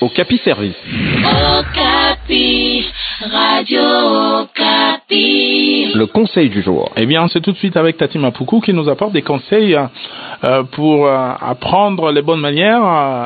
Okapi Service. Okapi, Radio Okapi. Le conseil du jour. Eh bien, c'est tout de suite avec Tati Mapoukou qui nous apporte des conseils pour apprendre les bonnes manières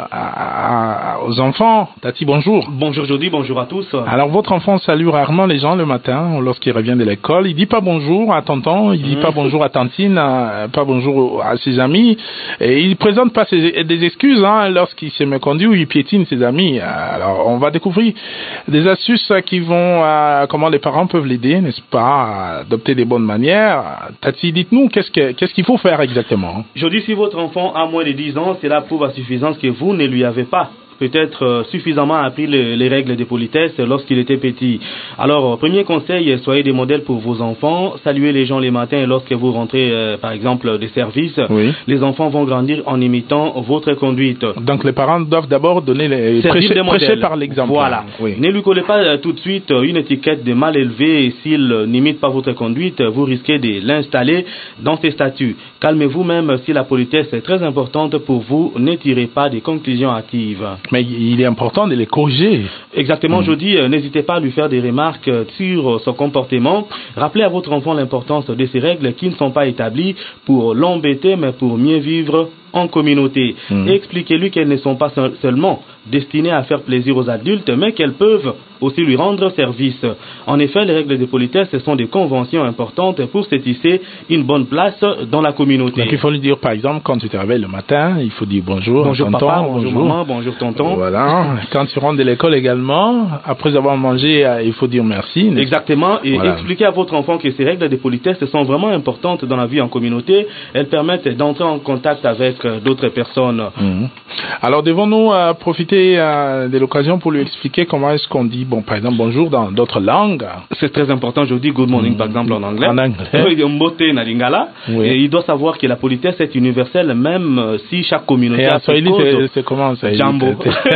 aux enfants. Tati, bonjour. Bonjour Jody, bonjour à tous. Alors, votre enfant salue rarement les gens le matin lorsqu'il revient de l'école. Il dit pas bonjour à tonton, il dit pas bonjour à tantine, pas bonjour à ses amis. Et il présente pas des excuses lorsqu'il se méconduit ou il piétine ses amis. Alors, on va découvrir des astuces qui vont, comment les parents peuvent l'aider, n'est-ce pas, à adopter des bonnes manières. Tati, dites-nous, qu'est-ce qu'il faut faire exactement? Je dis, si votre enfant a moins de 10 ans, cela prouve à suffisance que vous ne lui avez pas peut-être suffisamment appris les règles de politesse lorsqu'il était petit. Alors, premier conseil, soyez des modèles pour vos enfants. Saluez les gens les matins lorsque vous rentrez, par exemple, des services. Oui. Les enfants vont grandir en imitant votre conduite. Donc, les parents doivent d'abord donner prêcher par l'exemple. Voilà. Oui. Ne lui collez pas tout de suite une étiquette de mal élevé et s'il n'imite pas votre conduite, vous risquez de l'installer dans ses statuts. Calmez-vous même si la politesse est très importante pour vous, ne tirez pas des conclusions hâtives. Mais il est important de les corriger. Exactement, je dis, n'hésitez pas à lui faire des remarques sur son comportement. Rappelez à votre enfant l'importance de ces règles qui ne sont pas établies pour l'embêter, mais pour mieux vivre en communauté. Et expliquez-lui qu'elles ne sont pas seulement destinées à faire plaisir aux adultes, mais qu'elles peuvent aussi lui rendre service. En effet, les règles de politesse sont des conventions importantes pour se tisser une bonne place dans la communauté. Donc il faut lui dire, par exemple, quand tu te réveilles le matin, il faut dire bonjour, bonjour tonton, papa, bonjour maman, bonjour tonton. Voilà. Quand tu rentres de l'école également, après avoir mangé, il faut dire merci. Exactement. Et voilà. Expliquez à votre enfant que ces règles de politesse sont vraiment importantes dans la vie en communauté. Elles permettent d'entrer en contact avec d'autres personnes. Alors devons-nous profiter de l'occasion pour lui expliquer comment est-ce qu'on dit, bon, par exemple, bonjour dans d'autres langues? C'est très important. Je dis good morning, par exemple, en anglais. En anglais. Mbote na lingala. Oui. Et il doit savoir que la politesse est universelle, même si chaque communauté et a ses codes. C'est comment ça? Jambo.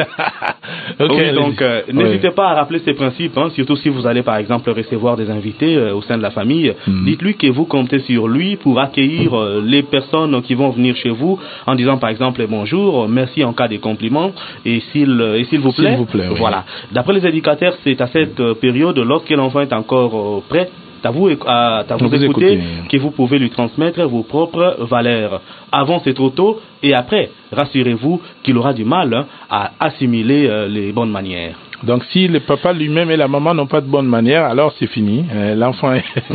Okay, oui, donc, n'hésitez pas à rappeler ces principes, surtout si vous allez, par exemple, recevoir des invités au sein de la famille. Dites-lui que vous comptez sur lui pour accueillir les personnes qui vont venir chez vous en disant, par exemple, bonjour, merci en cas de compliment et s'il vous plaît. Oui. Voilà. D'après les éducateurs, c'est à cette période, lorsque l'enfant est encore prêt, à vous écouter que vous pouvez lui transmettre vos propres valeurs. Avant, c'est trop tôt, et après, rassurez-vous qu'il aura du mal à assimiler les bonnes manières. Donc, si le papa lui-même et la maman n'ont pas de bonnes manières, alors c'est fini. L'enfant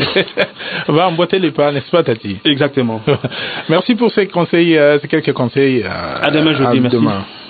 va emboîter les pas, n'est-ce pas, Tati? Exactement. Merci pour ces conseils, ces quelques conseils. À demain, jeudi, merci. Demain.